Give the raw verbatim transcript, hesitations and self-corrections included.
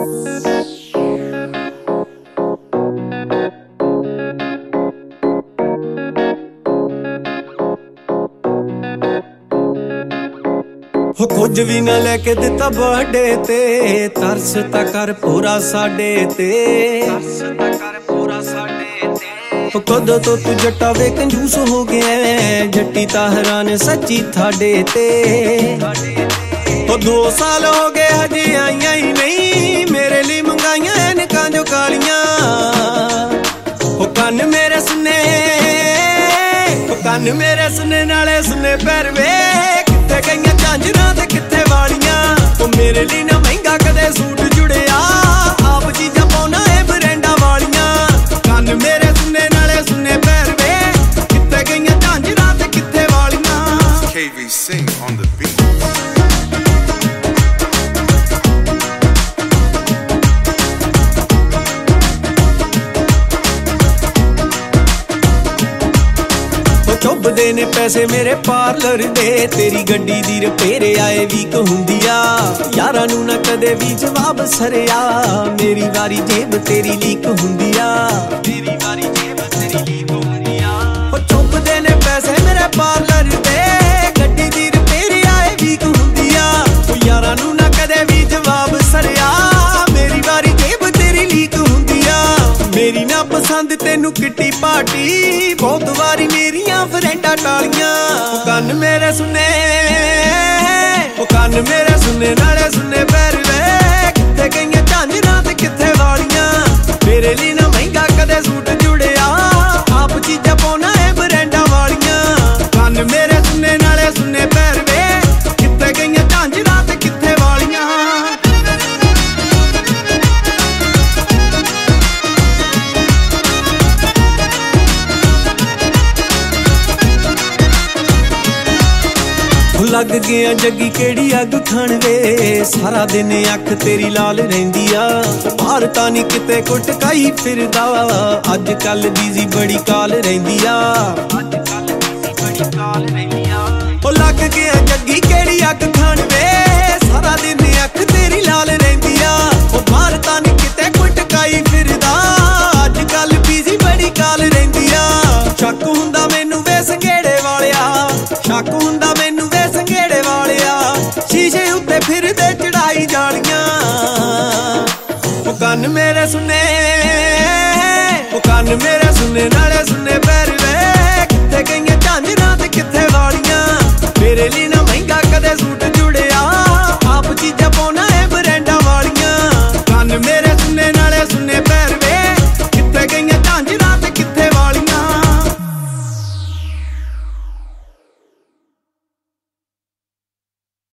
हो कुछ भी ना लेके दिता बर्थडे ते, तरस ता कर पूरा साडे ते, तरस ता कर पूरा साडे ते। कदों तो तू जट्टा वे कंजूस हो गया, जट्टी ता हैरान सच्ची थाडे ते। हो दो साल हो गए हजे आईया ही नहीं, मेरे लिए मंगाइया ऐनकां जो कालियां। हो कन मेरे सुने, हो कन मेरे सुने नाले सुने पैर वे, कित्थे गईयां झांजरां ते कित्थे वालियां। ओ मेरे लिए ना महंगा कदे सूट जुड़िया, आप चीजां पाउणा ए ब्रांडां वालियां। कन मेरे सुने नाले सुने पैर वे, कित्थे गईयां झांजरां ते कित्थे वालियां। K V C on the beat. चुभदे ने पैसे मेरे पार्लर दे, तेरी गड्डी दी रिपेयर आए वीक हुंदिया। यारां नूं ना कदे भी जवाब सरिया, मेरी वारी जेब तेरी लीक हुंदिया, मेरी वारी जेब तेरी लीक हुंदिया। ओ चुभदे ने पैसे मेरे पार्लर दे, गड्डी दी रिपेयर आए वीक हुंदिया। ओ यारां नूं ना कदे भी जवाब सरिया, मेरी वारी जेब तेरी लीक हुंदिया। मेरी ना पसंद तेनू किट्टी पार्टी, बहुत वारी मेरियां फ्रेंडां टालियां। ओ कन मेरे सुने, ओ कन मेरे सुने नाले सुने पैर वे, कित्थे गईयां झांजरां ते कित्थे वालियां। मेरे लिए ना महंगा कदे सूट जुड़िया, आप चीजां पाउणा ए ब्रांडां वालियां। कन मेरे सुने नाले सुने पैर वे, कित्थे गईयां झांजरां ते कित्थे वालियां। लग गया जगी केड़ी अग खाण वे, सारा दिन अख तेरी लाल रहिंदी आ। बाहर तां नी किते कुटकाई फिरदा, अज कल बिजी बड़ी काल रहिंदी आ, अज कल बिजी बड़ी काल रहिंदी आ। ओ लग गया जगी केड़ी अग खाण वे, सारा दिन अख तेरी लाल रहिंदी आ। ओ बाहर तां नी किते कुटकाई फिरदा, अज कल बिजी बड़ी काल रहिंदी आ। शक हुंदा मैनू वे संघेड़े वालिया, शक हुंदा मैनू वे संघेड़े वालिया, शीशे उत्ते फिरदे चढ़ाई जालियां। ओ कन मेरे सुने, ओ कन मेरे सुने